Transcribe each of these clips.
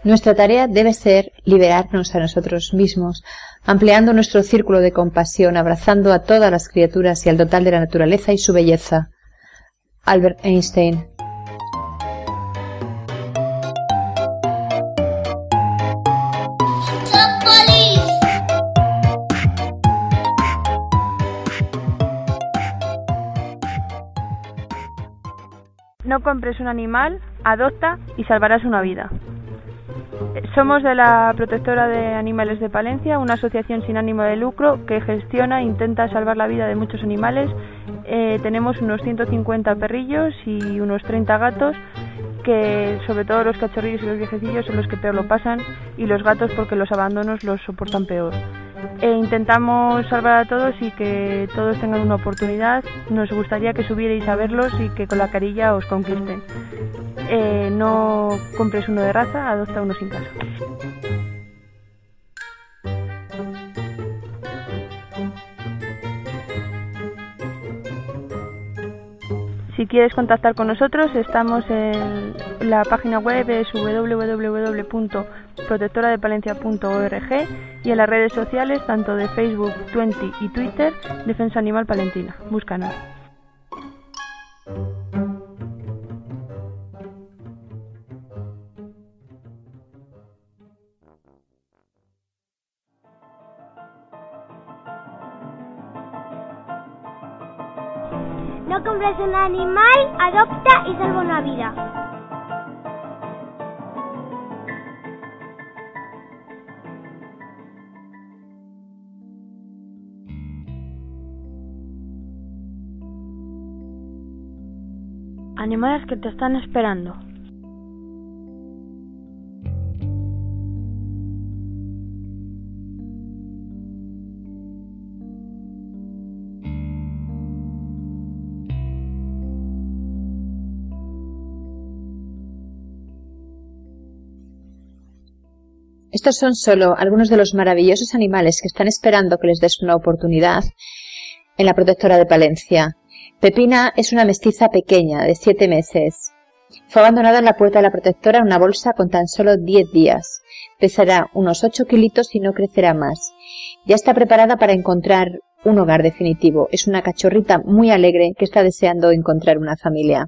Nuestra tarea debe ser liberarnos a nosotros mismos, ampliando nuestro círculo de compasión, abrazando a todas las criaturas y al total de la naturaleza y su belleza. Albert Einstein. No compres un animal, adopta y salvarás una vida. Somos de la Protectora de Animales de Palencia, una asociación sin ánimo de lucro que gestiona e intenta salvar la vida de muchos animales. Tenemos unos 150 perrillos y unos 30 gatos, que sobre todo los cachorrillos y los viejecillos son los que peor lo pasan, y los gatos porque los abandonos los soportan peor. Intentamos salvar a todos y que todos tengan una oportunidad. Nos gustaría que subierais a verlos y que con la carilla os conquisten. No compres uno de raza, adopta uno sin caso. Si quieres contactar con nosotros, estamos en la página web, es www.protectoradepalencia.org, y en las redes sociales, tanto de Facebook, Twenty y Twitter, Defensa Animal Palentina. Búscanos. No compres un animal, adopta y salva una vida. Animales que te están esperando. Estos son solo algunos de los maravillosos animales que están esperando que les des una oportunidad en la Protectora de Palencia. Pepina es una mestiza pequeña, de 7 meses. Fue abandonada en la puerta de la Protectora en una bolsa con tan solo 10 días. Pesará unos 8 kilitos y no crecerá más. Ya está preparada para encontrar un hogar definitivo. Es una cachorrita muy alegre que está deseando encontrar una familia.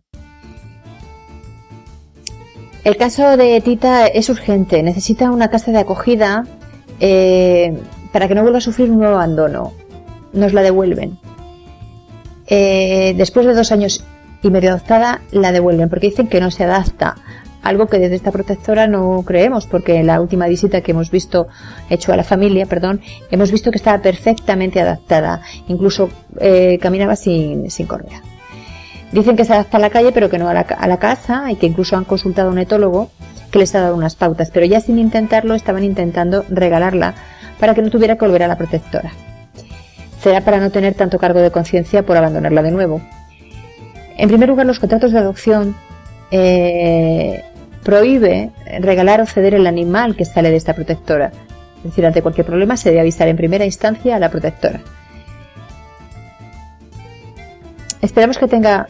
El caso de Tita es urgente. Necesita una casa de acogida para que no vuelva a sufrir un nuevo abandono. Nos la devuelven. Después de 2 años y medio adoptada, la devuelven porque dicen que no se adapta. Algo que desde esta protectora no creemos, porque en la última visita que hemos visto, hecho a la familia, hemos visto que estaba perfectamente adaptada. Incluso caminaba sin correa. Dicen que se adapta a la calle, pero que no a la casa, y que incluso han consultado a un etólogo que les ha dado unas pautas, pero ya sin intentarlo estaban intentando regalarla para que no tuviera que volver a la protectora. Será para no tener tanto cargo de conciencia por abandonarla de nuevo. En primer lugar, los contratos de adopción prohíbe regalar o ceder el animal que sale de esta protectora. Es decir, ante cualquier problema se debe avisar en primera instancia a la protectora. Esperamos que tenga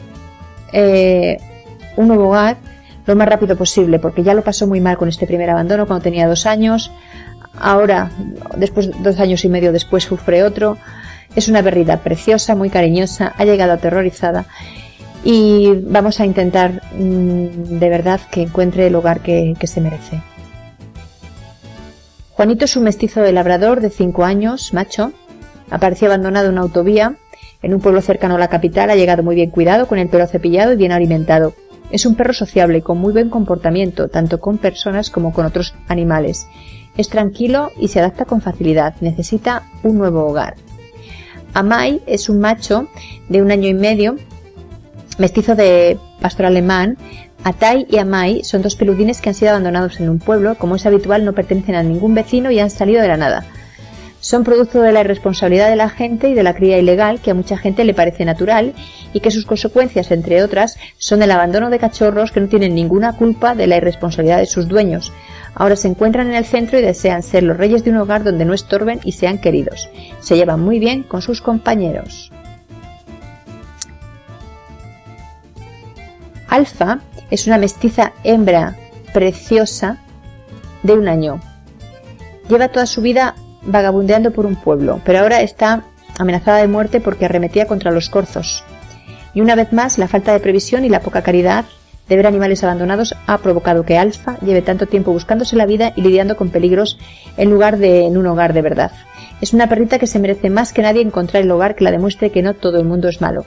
un nuevo hogar lo más rápido posible, porque ya lo pasó muy mal con este primer abandono cuando tenía 2 años. Ahora, 2 años y medio después, sufre otro. Es una perrita preciosa, muy cariñosa, ha llegado aterrorizada, y vamos a intentar de verdad que encuentre el hogar que se merece. Juanito es un mestizo de labrador de 5 años, macho. Apareció abandonado en una autovía en un pueblo cercano a la capital. Ha llegado muy bien cuidado, con el pelo cepillado y bien alimentado. Es un perro sociable y con muy buen comportamiento, tanto con personas como con otros animales. Es tranquilo y se adapta con facilidad. Necesita un nuevo hogar. Amai es un macho de 1 año y medio, mestizo de pastor alemán. Atai y Amai son 2 peludines que han sido abandonados en un pueblo. Como es habitual, no pertenecen a ningún vecino y han salido de la nada. Son producto de la irresponsabilidad de la gente y de la cría ilegal, que a mucha gente le parece natural, y que sus consecuencias, entre otras, son el abandono de cachorros que no tienen ninguna culpa de la irresponsabilidad de sus dueños. Ahora se encuentran en el centro y desean ser los reyes de un hogar donde no estorben y sean queridos. Se llevan muy bien con sus compañeros. Alfa es una mestiza hembra preciosa de 1 año. Lleva toda su vida vagabundeando por un pueblo, pero ahora está amenazada de muerte porque arremetía contra los corzos. Y una vez más, la falta de previsión y la poca caridad de ver animales abandonados ha provocado que Alfa lleve tanto tiempo buscándose la vida y lidiando con peligros en lugar de en un hogar de verdad. Es una perrita que se merece más que nadie encontrar el hogar que la demuestre que no todo el mundo es malo.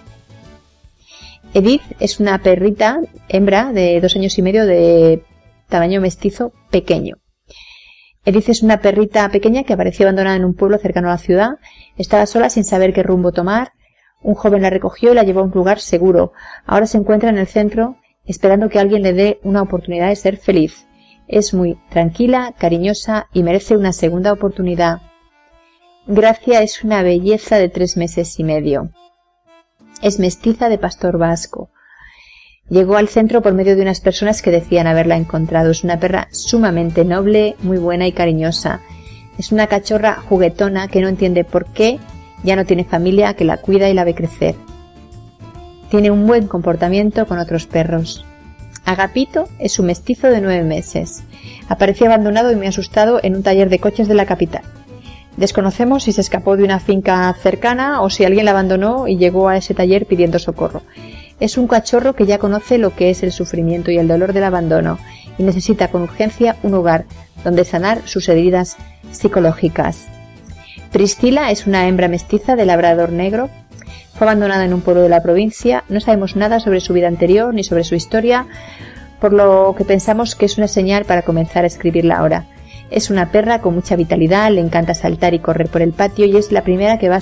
Edith es una perrita hembra de 2 años y medio de tamaño mestizo pequeño. Edith es una perrita pequeña que apareció abandonada en un pueblo cercano a la ciudad. Estaba sola sin saber qué rumbo tomar. Un joven la recogió y la llevó a un lugar seguro. Ahora se encuentra en el centro esperando que alguien le dé una oportunidad de ser feliz. Es muy tranquila, cariñosa y merece una segunda oportunidad. Gracia es una belleza de 3 meses y medio. Es mestiza de pastor vasco. Llegó al centro por medio de unas personas que decían haberla encontrado. Es una perra sumamente noble, muy buena y cariñosa. Es una cachorra juguetona que no entiende por qué ya no tiene familia que la cuida y la ve crecer. Tiene un buen comportamiento con otros perros. Agapito es un mestizo de 9 meses. Apareció abandonado y muy asustado en un taller de coches de la capital. Desconocemos si se escapó de una finca cercana o si alguien la abandonó y llegó a ese taller pidiendo socorro. Es un cachorro que ya conoce lo que es el sufrimiento y el dolor del abandono y necesita con urgencia un hogar donde sanar sus heridas psicológicas. Priscila es una hembra mestiza de labrador negro. Fue abandonada en un pueblo de la provincia. No sabemos nada sobre su vida anterior ni sobre su historia, por lo que pensamos que es una señal para comenzar a escribirla ahora. Es una perra con mucha vitalidad, le encanta saltar y correr por el patio y es la primera que va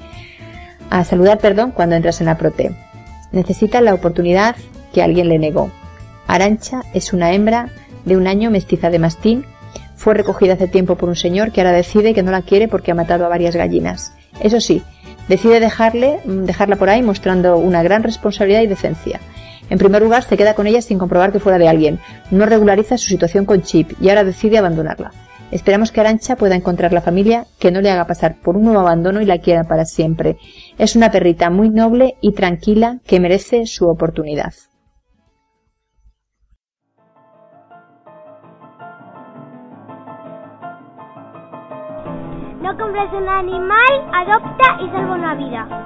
a saludar cuando entras en la prote. Necesita la oportunidad que alguien le negó. Arantxa es una hembra de 1 año mestiza de mastín. Fue recogida hace tiempo por un señor que ahora decide que no la quiere porque ha matado a varias gallinas. Eso sí, decide dejarla por ahí mostrando una gran responsabilidad y decencia. En primer lugar, se queda con ella sin comprobar que fuera de alguien. No regulariza su situación con Chip y ahora decide abandonarla. Esperamos que Arantxa pueda encontrar la familia que no le haga pasar por un nuevo abandono y la quiera para siempre. Es una perrita muy noble y tranquila que merece su oportunidad. No compres un animal, adopta y salva una vida.